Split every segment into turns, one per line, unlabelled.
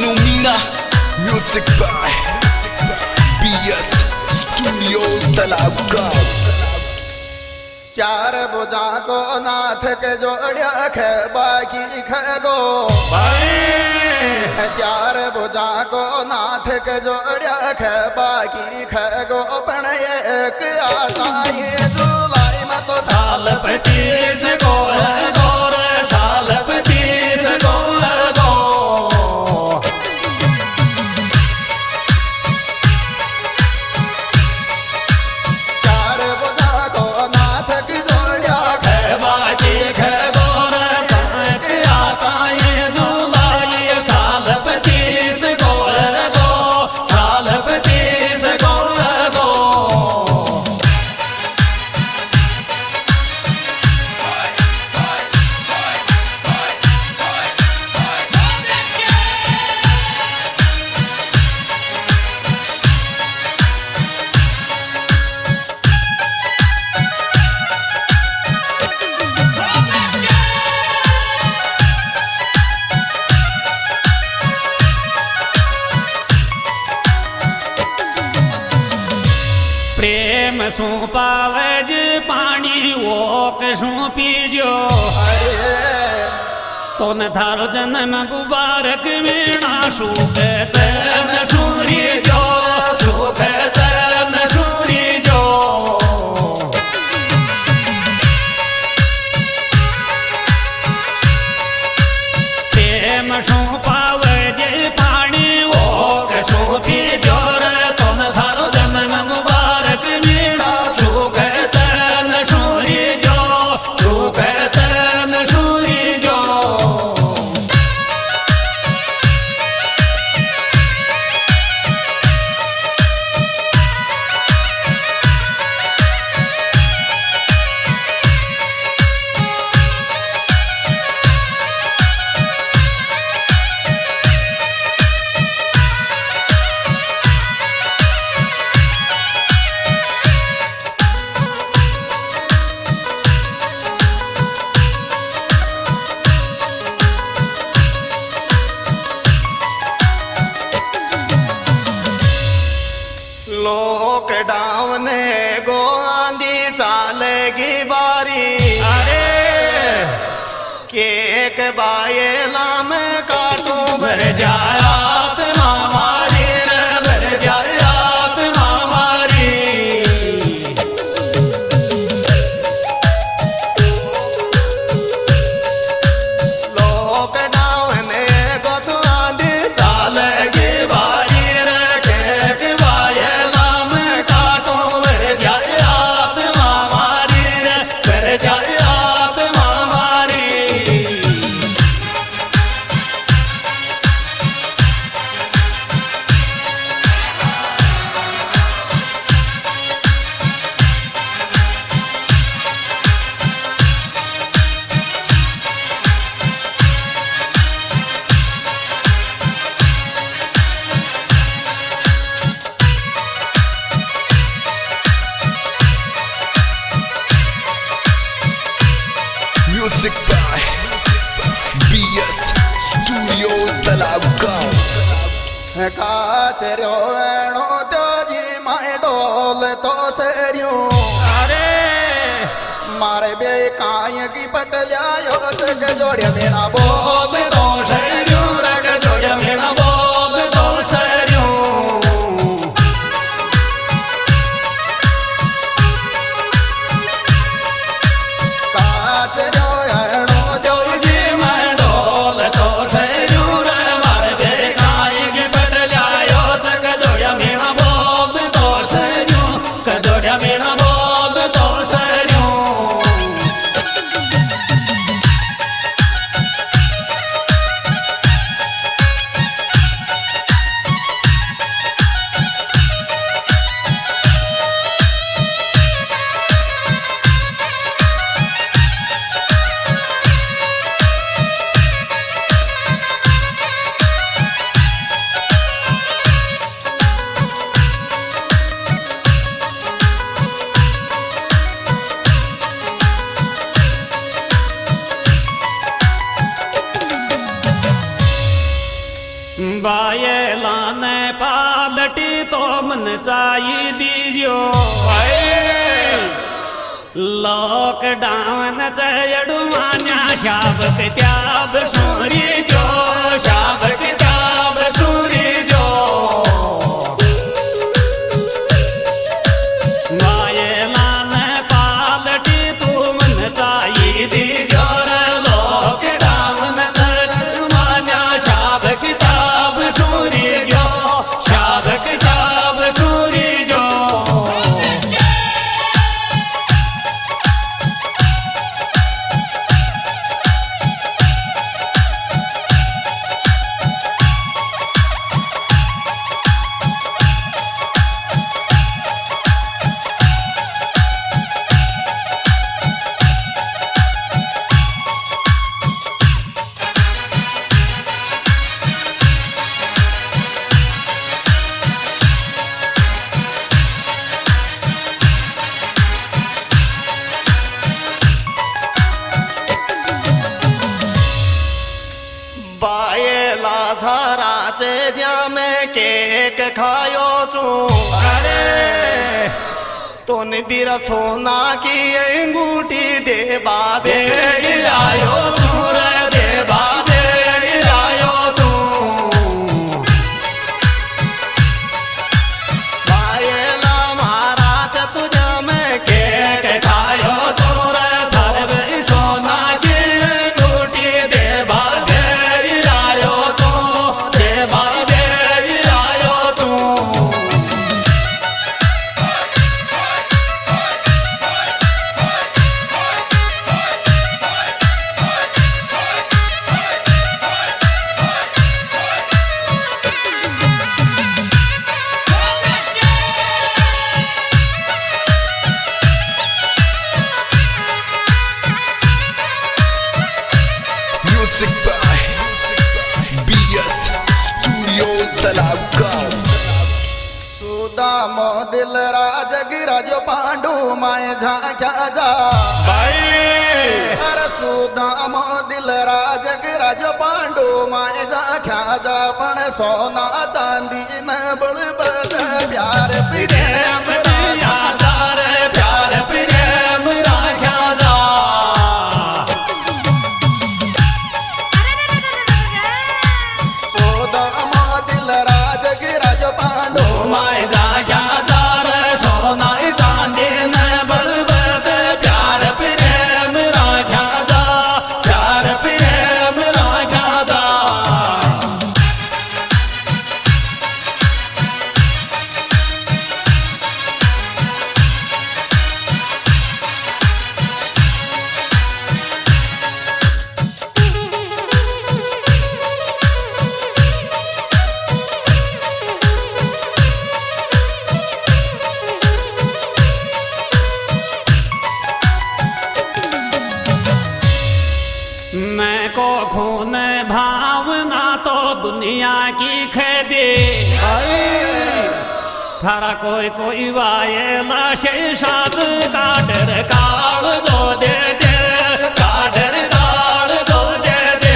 Sonu Meena music by BS studio तालाब गाँव।
चार भुजा को नाथ के जोड़िया खे बाकी खगो चार भुजा को नाथ के जोड़िया खे बाकी खगो पण एक आता ये जुलाई में तो साल 25 को गोर साल 25 को
प्रेम सू पावज पानी वो कसू पीजो तो न थारो जन्म मुबारक वीणा सुख चरण सूर्य जो सुख चरण सूर्य जो प्रेम सू पावज पानी वो कसू पीजो तो न थारो जन्म
लॉकडाउन गो आंधी चालेगी बारी अरे केक बायला में काटू भर जाया मामारी भर जाया मामारी लॉकडाउन गो तो आंधी चालेगी बारी
म्यूजिक बाय BS स्टूडियो तालाब गाँव।
काचरो वेणो तो जी माए डोल तो सरियो अरे मारे बे काय की पटल्या यो तक जोड़िया मेरा बोल तो सरियो रग जोड़िया मेरा बोल तो सरियो काचरो
मन चाई दीजो लॉकडाउन चयडू मान्या शाबक त्याब सूरी जो शाबक त्याब सूरी जो मायला न पालटी तू मन चाई दीजो लॉकडाउन चयडू मान्या शाबक त्याब सूरी जो शाबक त्याब सूरी जो
झाराचे ज्या में केक खायो तू अरे तोन बीरा सोना की अंगूठी दे बाबे आयो तू रे दे बाबे आयो तू बायला महाराज तुझा में केक खायो तू रे धरबे सोना की अंगूठी दे बाबे आयो तू दे बाबे आयो तू
Music by BS Studio Talabgaon.
Sudam दिल राज गिराजो पांडू माए झांक्या जा अरे सुदाम दिल राज गिराजो पांडू माए झांक्या जा पण सोना चांदी न बळबत प्यार प्रेम राख्या जा रे प्यार प्रेम राख्या जा सुदाम दिल राज गिराजो पांडू माए झांक्या जा रे सोना चांदी न बळबत प्यार प्रेम राख्या जा प्यार प्रेम राख्या जा
मैं को खून भावना तो दुनिया की खेदी थारा कोई कोई वायला शेषात काडर काल दो दे दे काडर काल दो दे दे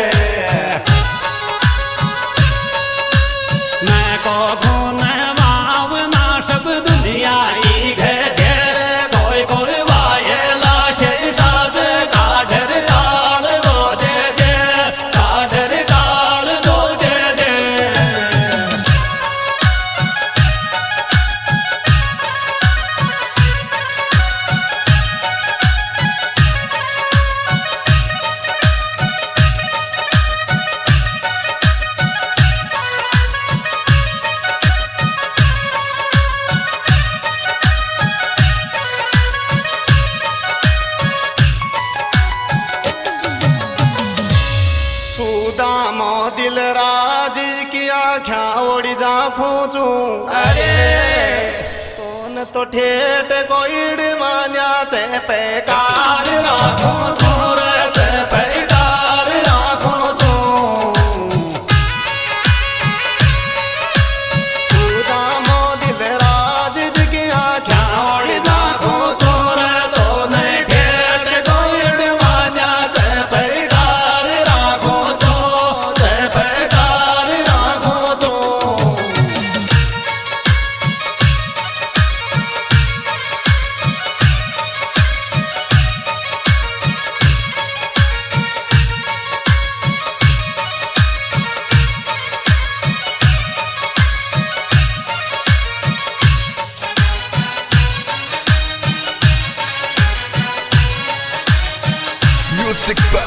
मैं को खून भावना सब दुनिया ही खेदे कोई कोई वायला शेषात काडर काल दो दे दे काडर काल दो दे दे
सुदाम दिल राज की आख्या ओड़ी जा खोचू अरे तोन तो ठेठ कोईड मान्या चे पैकार राखो तू रे चे पैकार राखो तू सुदाम दिल राज की आख्या ओड़ी जा खोचू रे तोन ठेठ कोईड मान्या चे पैकार राखो तू चे पैकार राखो तू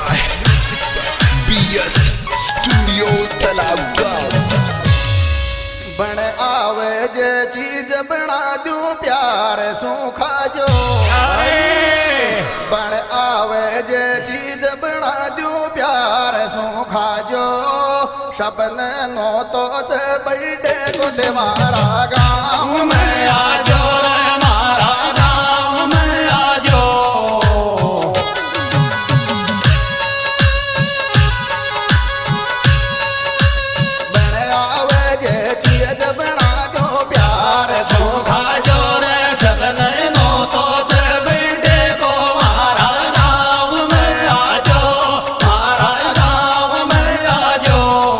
by BS Studio तालाब गाँव।
बण आवे जे चीज बना दूं प्यार सूखा जो, बण आवे जे चीज बना दूं प्यार सूखा जो, शबन नो तो से बड़े को तुम्हारा गाँव में आ जो रे मारा गाँव में आ जो। बण आवे जे चीज बना दो प्यार सूखा जो रे, शबन नो तो से बड़े को मारा गाँव में आ जो, मारा गाँव में आ जो।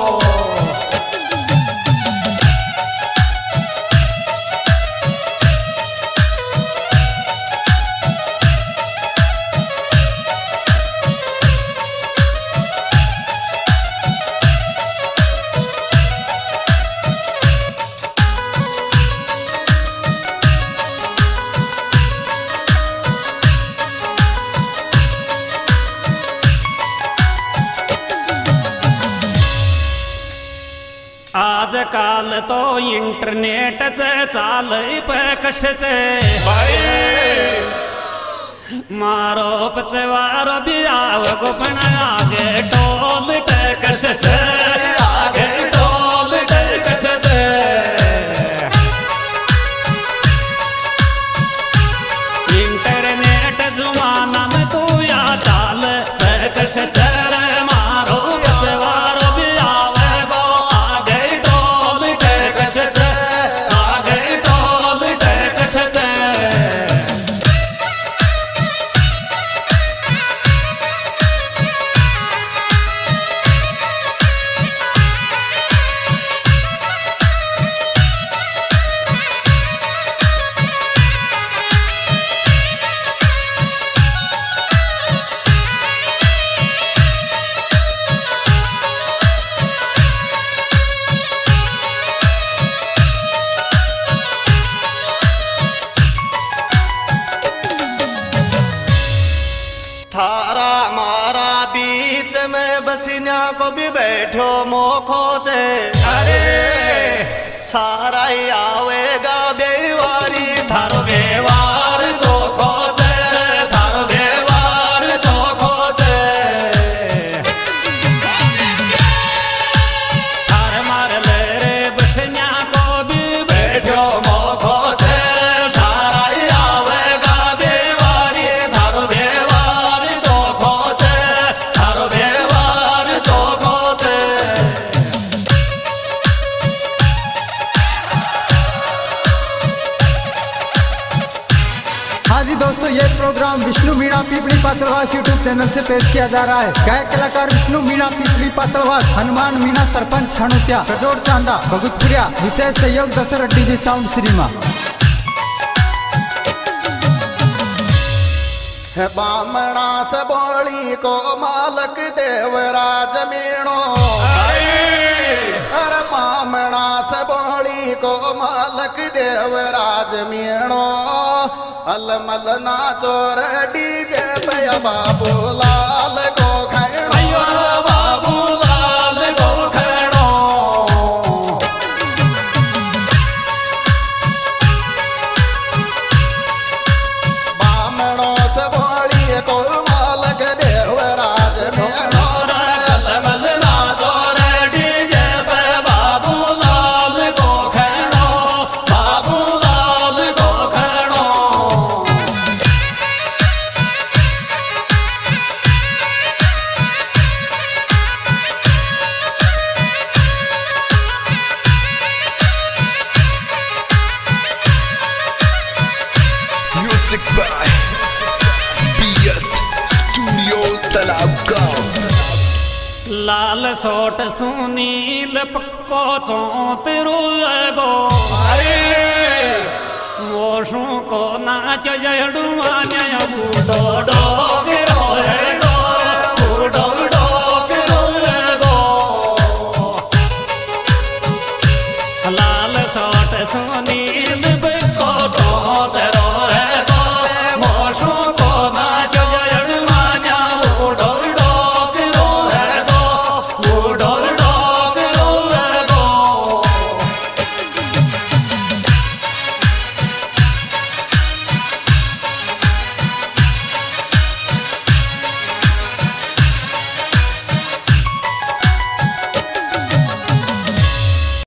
आजकाल तो इंटरनेटच चालय कशच मारो पचवारो भी आव गोपण आगे टोल कशच आगे टोल कशच। इंटरनेट जुमाना में तू या चाल कशच मारो पचवारो भी आव
थारा मारा बीच में बसिन्या को भी बैठो मोखो से, अरे सारा ही आवेगा बेवारी थारो बेवार चोखो से, थारो बेवार चोखो से।
थार मार ले रे बसन्या को भी बैठो
मोखो से, सारा ही आवेगा बेवारी थारो बेवार चोखो से, थारो बेवार चोखो से।
हाँ जी दोस्तों, ये programme Vishnu Meena Pipli Patrawas YouTube channel से पेश किया जा रहा है। गायक कलाकार विष्णु मीणा पीपली पात्रवास, हनुमान मीणा सरपंच छाणुत्या, कजोड़ चांदा भगतपुरिया, विशेष सहयोग दशरथ डीजी साउंड श्रीमा।
बामणा से बोली को मालक देवराज मीणो, अरे बामणा से बोली को मालक देवराज मीणो, अलमल नाचो रे डीजे पे बाबू लाल को खैणो, बाबू लाल को खैणो। बामणों से बोली को मालक देवराज मीणो, अलमल नाचो रे डीजे पे बाबू लाल को खैणो, बाबू लाल को खैणो।
Music by BS Studio तालाब गाँव।
लाल सोट सुनील पक्को चौत रोगो, वो शू को नाच जड़ुआ बूढ़ो डोगरो